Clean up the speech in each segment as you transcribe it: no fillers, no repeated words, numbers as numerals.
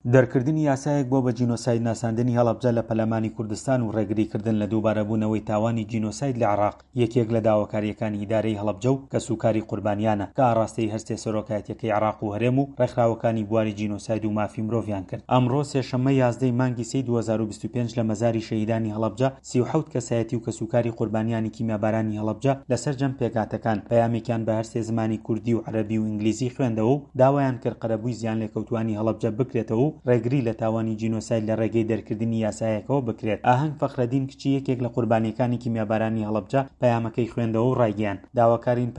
دەرکردنی یاسایەک بۆ بە جینۆساید ناساندنی هەڵەبجە لە پەلەمانی کوردستان و ڕێگریکردن لە دووبارەبوونەوەی تاوانی جینۆساید لە عێراق یەکێک لە داواکاریەکانی ئیدارەی هەڵەبجە و کە سوکاری قوربانیانە کە ئاڕاستەی هەستێ سەرۆکایەتیەکەی عێراق و هەرێم و ڕێکخراوەکانی بواری جینۆساید و مافی مرۆڤیان کرد. ئەمڕۆ سێشەممە 11 مانگی سەی 2025 لە مەزاری شەهیدانی هەڵەبجە 37 کەسایەتی و کە سوکاری قوربانیانی کیمیابارانی هەڵەبجە لەسەر جەم پێکاتەکان پەیامێکیان بە هەر سێ زمانی کوردی و عەرەبی و ئینگلیزی خوێندەوە و داوایان کرد قەرەبووی زیان لێکەوتوانی هەڵەبجە بکرێتەوە و ڕێگری لە تاوانی جینۆساید لە ڕێگەی دەرکردنی یاسایەکەوە بکرێت. ئاهەنگ فەخرەدین کچی یەکێک لە قوربانیەکانی کیمیابارانی هەڵەبجە پەیامەکەی خوێندەوە و ڕایگەیاند. داواکارین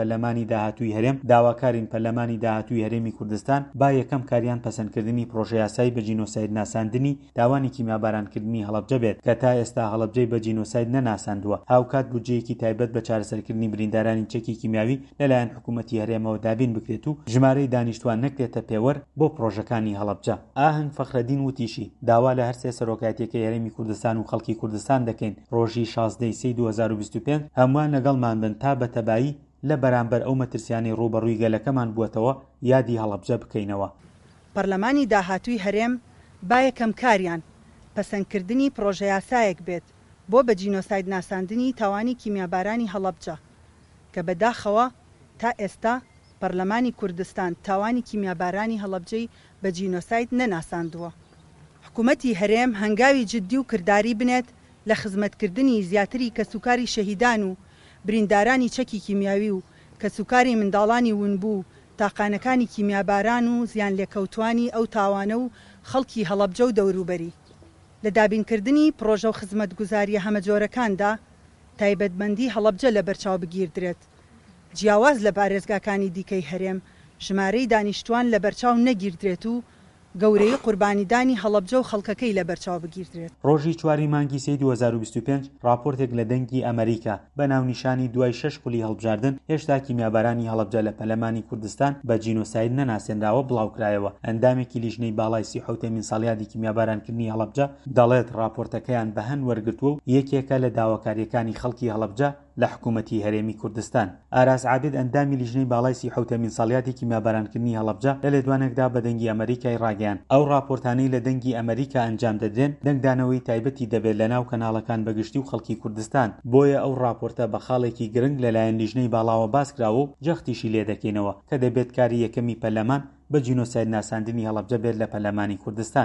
پەرلەمانی داهاتووی هەرێمی کوردستان با یەکەم کاریان پەسەندکردنی پرۆژە یاسایی بە جینۆساید ناساندنی تاوانی کیمیابارانکردنی هەڵەبجە بێت کە تا ئێستا هەڵەبجەی بە جینۆساید نەناساندووە. هاوکات بودجەیەکی تایبەت بە چارەسەرکردنی بریندارانی چەکی کیمیاوی لەلایەن حکوومەتی هەرێمەوە دابین بکرێت و ژمارەی دانیشتوان نەکرێتە پێوەر بۆ پرۆژەکانی هەڵەبجە. ئاهەنگ فەخرەدین وتیشی داوا لە هەر سێ سەرۆکایەتیەکەی هەرێمی کوردستان و خەڵکی کوردستان دەکەین ڕۆژی 16 سەی 2025 هەمووان لەگەڵمان بن تا بەتەبایی لە بەرامبەر ئەو مەترسیانەی ڕوبەڕووی گەلەکەمان بووەتەوە یادی هەڵەبجە بکەینەوە. پەرلەمانی داهاتووی هەرێم با یەکەم کاریان پەسەندکردنی پرۆژە یاسایەک بێت بۆ بە جینۆساید ناساندنی تاوانی کیمیابارانی هەڵەبجە کە بەداخەوە تا ئێستا پەرلەمانی کوردستان تاوانی کیمیابارانی هەڵەبجەی بە جینۆساید نەناساندووە. حکوومەتی هەرێم هەنگاوی جددی و کردداری بنێت لە خزمەتکردنی زیاتری کە سوکاری شەهیدان و بریندارانی چەکی کیمیاوی و کە سوکاری منداڵانی ونبوو تاقانەکانی کیمیاباران و زیان لێکەوتوانی ئەو تاوانە و خەڵکی هەڵەبجە و دەوروبەری لە دابینکردنی پرۆژە و خزمەتگوزاریە هەمەجۆرەکاندا تایبەتمەندی هەڵەبجە لە بەرچاو بگیردرێت. جیاواز لە پارێزگاکانی دیکەی هەرێم ژمارەی دانیشتوان لە بەرچاو نەگیردرێت و گەورەی قوربانیدانی هەڵەبجە و خەڵکەکەی لە بەرچاو بگیردرێت. ڕۆژی 4 مانگی سەی 2025 راپۆرتێک لە دەنگی ئەمریکا بە ناونیشانی دوای 6 خولی هەڵبژاردن هێشتا کیمیابارانی هەڵەبجە لە پەلەمانی کوردستان بە جینۆساید نەناسێنراوە بڵاوکرایەوە. ئەندامێکی لیژنەی باڵای 37 ساڵیادی کیمیابارانکردنی هەڵەبجە دەڵێت راپۆرتەکەیان بە هەن وەرگرتووە و یەکێکە لە داواکاریەکانی خەڵکی هەڵەبجە لە حکوومەتی هەرێمی کوردستان. ئاراس عابد ئەندامی لیژنەی باڵای 37 ساڵیادی کیمیابارانکردنی هەڵەبجە لە لێدوانێکدا بە دەنگی ئەمریکای ڕاگەیاند ئەو راپۆرتانەی لە دەنگی ئەمریکا ئەنجام دەدرێن دەنگدانەوەی تایبەتی دەبێت لە ناو کەناڵەکان بەگشتی و خەڵکی کوردستان. بۆیە ئەو راپۆرتە بە خاڵێکی گرنگ لەلایەن لیژنەی باڵاوە باسکراوە و جەختیشی لێ دەکەینەوە کە دەبێت کاری یەکەمی پەرلەمان بە جینۆساید ناساندنی هەڵەبجە بێت لە پەرلەمانی کوردستان.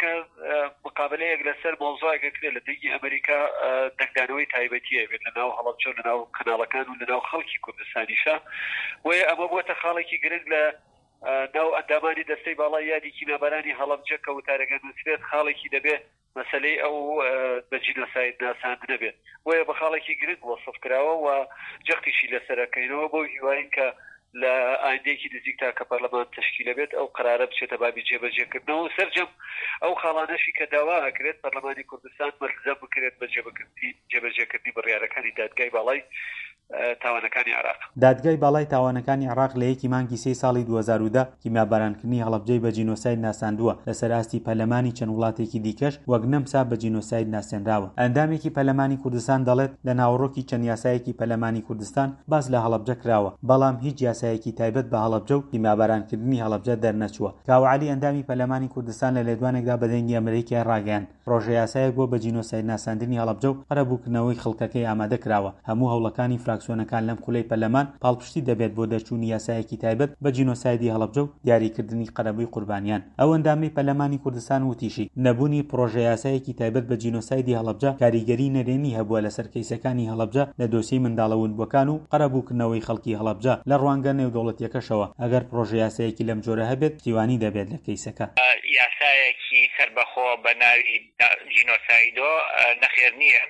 مقابلەیەک لەسەر مۆزوعێکە کرێت لە دەنگی ئەمریکا دەنگدانەوەی تایبەتیە بێت لە ناو هەڵەبجە و لە ناو کەناڵەکان و لە ناو خەڵکی کوردستانیشە وێ ئەمە بووەتە خاڵێکی گرنگ لە ناو ئەندامانی دەستەی باڵای یادی کیمیابارانی هەڵەبجە کە وتارەکە نووسێت خاڵێکی دەبێت مەسەلەی ئەو بە جینۆساید ناساندنە بێت وێ بە خاڵێکی گرنگ وەسف کراوە و جەختیشی لەسەرەکەینەوە بۆ هیواین کە لە ئایندەیەکی نزیکتا کە پەرلەمان تشکیلە بێت ئەو قرارە بچێتە بابی جێبەجێکردنەوە و سەرجەم ئەو خاڵانەشی کە داوا ئەکرێت پەرلەمانی کوردستان مەلزەم بکرێت بە جێبەجێکردنی بڕیارەکانی دادگای باڵای تاوانەکانی عێراق. دادگای باڵای تاوانەکانی عێراق لە 1 مانگی 3 ساڵی 2010 کیمیابارانکردنی هەڵەبجەی بە جینۆساید ناساندووە لەسەر ئاستی پەرلەمانی چەند وڵاتێکی دیکەش وەک نەمسا بە جینۆساید ناسێنراوە. ئەندامێکی پەرلەمانی کوردستان دەڵێت لە ناوەڕۆکی چەند یاسایەکی پەرلەمانی کوردستان باس لە هەڵەبجە کراوە بەڵام هیچ یاسایەکی تایبەت بە هەڵەبجە و کیمیابارانکردنی هەڵەبجە دەرنەچووە. کاوعالی ئەندامی پەرلەمانی کوردستان لە لێدوانێکدا بە دەنگی ئەمریکای ڕاگەیاند پرۆژە یاسایەک بۆ بە جینۆساید ناساندنی هەڵەبجە و قەرەبووکردنەوەی خەڵکەکەی ئامادە کراوە. هەموو هەوڵەکانی فراکسیۆنەکان لەم خولەی پەرلەمان پاڵپشتی دەبێت بۆ دەرچوونی یاسایەکی تایبەت بە جینۆسایدی هەڵەبجە و دیاریکردنی قەرەبووی قوربانیان. ئەو ئەندامی پەرلەمانی کوردستان وتیشی نەبوونی پرۆژە یاسایەکی تایبەت بە جینۆسایدی هەڵەبجە کاریگەری نەرێنی هەبووە لەسەر کەیسەکانی هەڵەبجە لە دۆسیەی منداڵەوونبووەکان و قەرەبووکردنەوەی خەڵکی هەڵەبجە لە ڕوانگە نێودەوڵەتیەکەشەوە. ئەگەر پرۆژە یاسایەکی لەم جۆرە هەبێت سیوانی دەبێت لە کەیسەکە. یاسایەکی سەربەخۆ بە ناوی جینۆسایدۆ نەخێر نییە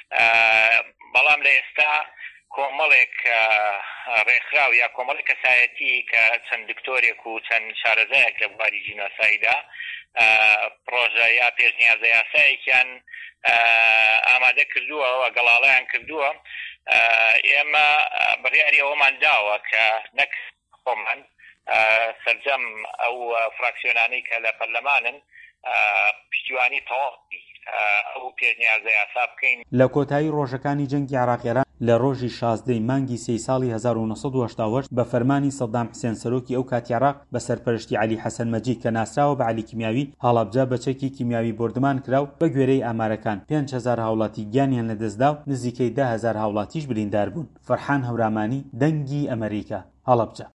بەڵام لە ئێستا کۆمەڵێک ڕێکخراو یا کۆمەڵی کەسایەتی کە چەند دکتۆرێک و چەند شارەزایەک لە بواری جینۆسایدا پرۆژە یا پێشنیازە یاسایەکیان ئامادە کردووە و گەڵاڵیان کردووە. ئێمە بڕیاری ئەوەمان داوە کە نەک خۆمان سەرجەم ئەو فراکسیۆنانەی کە لە پەرلەمانن پشتیوانی تەواوی ئەو پێشنیازە یاسا بکەین. لە کۆتایی ڕۆژەکانی جەنگی عێراق-ئێران لە ڕۆژی 16 مانگی 3 ساڵی 1970 بە فەرمانی سەدام حوسێن سەرۆکی ئەو کاتی عێراق بە سەرپەرشتی عەلی حەسەن مەجید کە ناسراوە بە عەلی کیمیاوی هەڵەبجە بە چەکی کیمیاوی بردمان کراو بە گوێرەی ئامارەکان 5000 هاوڵاتی گیانیان لەدەستدا و نزیکەی 10000 هاوڵاتیش بریندار بوون. فەرحان هەورامانی، دەنگی ئەمریکا، هەڵەبجە.